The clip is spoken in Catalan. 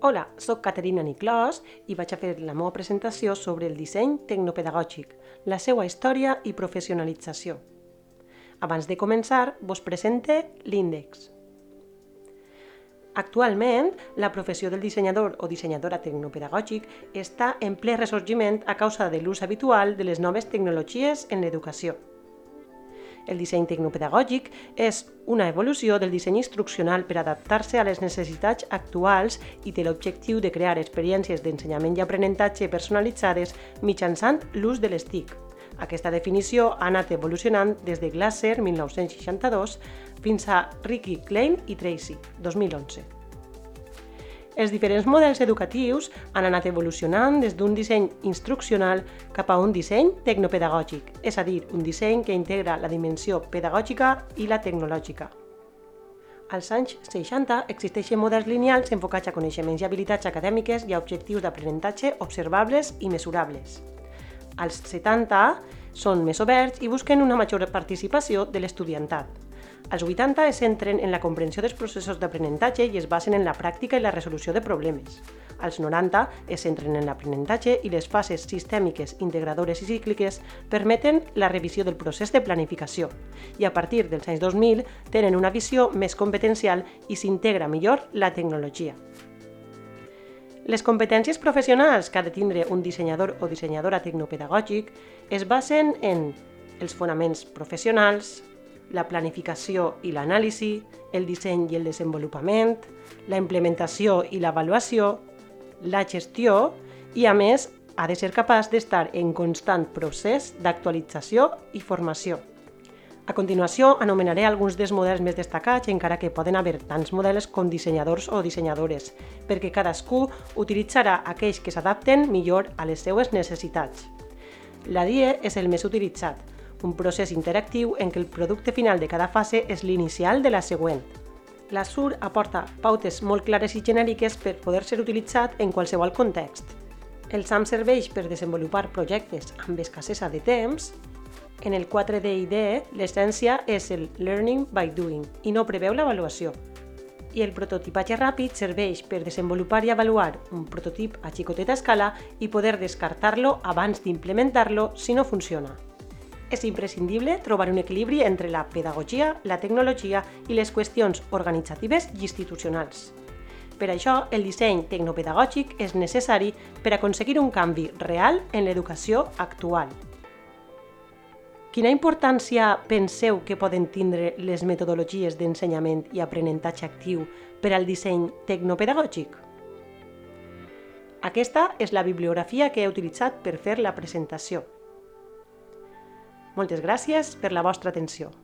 Hola, soc Caterina Niclós i vaig a fer la meva presentació sobre el disseny tecnopedagògic, la seva història i professionalització. Abans de començar, vos presente l'índex. Actualment, la professió del dissenyador o dissenyadora tecnopedagògic està en ple ressorgiment a causa de l'ús habitual de les noves tecnologies en l'educació. El disseny tecnopedagògic és una evolució del disseny instruccional per adaptar-se a les necessitats actuals i té l'objectiu de crear experiències d'ensenyament i aprenentatge personalitzades mitjançant l'ús de les TIC. Aquesta definició ha anat evolucionant des de Glasser, 1962, fins a Ricky Klein i Tracy, 2011. Els diferents models educatius han anat evolucionant des d'un disseny instruccional cap a un disseny tecnopedagògic, és a dir, un disseny que integra la dimensió pedagògica i la tecnològica. Als anys 60 existeixen models lineals enfocats a coneixements i habilitats acadèmiques i a objectius d'aprenentatge observables i mesurables. Als 70 són més oberts i busquen una major participació de l'estudiantat. Als 80 es centren en la comprensió dels processos d'aprenentatge i es basen en la pràctica i la resolució de problemes. Als 90 es centren en l'aprenentatge i les fases sistèmiques, integradores i cícliques permeten la revisió del procés de planificació. I a partir dels anys 2000 tenen una visió més competencial i s'integra millor la tecnologia. Les competències professionals que ha de tindre un dissenyador o dissenyadora tecnopedagògic es basen en els fonaments professionals, la planificació i l'anàlisi, el disseny i el desenvolupament, la implementació i l'avaluació, la gestió i, a més, ha de ser capaç d'estar en constant procés d'actualització i formació. A continuació, anomenaré alguns dels models més destacats, encara que poden haver tants models com dissenyadors o dissenyadores, perquè cadascú utilitzarà aquells que s'adapten millor a les seues necessitats. La DIE és el més utilitzat, un procés interactiu en què el producte final de cada fase és l'inicial de la següent. La SUR aporta pautes molt clares i genèriques per poder ser utilitzat en qualsevol context. El SAM serveix per desenvolupar projectes amb escassesa de temps. En el 4D l'essència és el Learning by Doing i no preveu l'avaluació. I el prototipatge ràpid serveix per desenvolupar i avaluar un prototip a xicoteta escala i poder descartar-lo abans d'implementar-lo si no funciona. És imprescindible trobar un equilibri entre la pedagogia, la tecnologia i les qüestions organitzatives i institucionals. Per això, el disseny tecnopedagògic és necessari per aconseguir un canvi real en l'educació actual. Quina importància penseu que poden tindre les metodologies d'ensenyament i aprenentatge actiu per al disseny tecnopedagògic? Aquesta és la bibliografia que he utilitzat per fer la presentació. Moltes gràcies per la vostra atenció.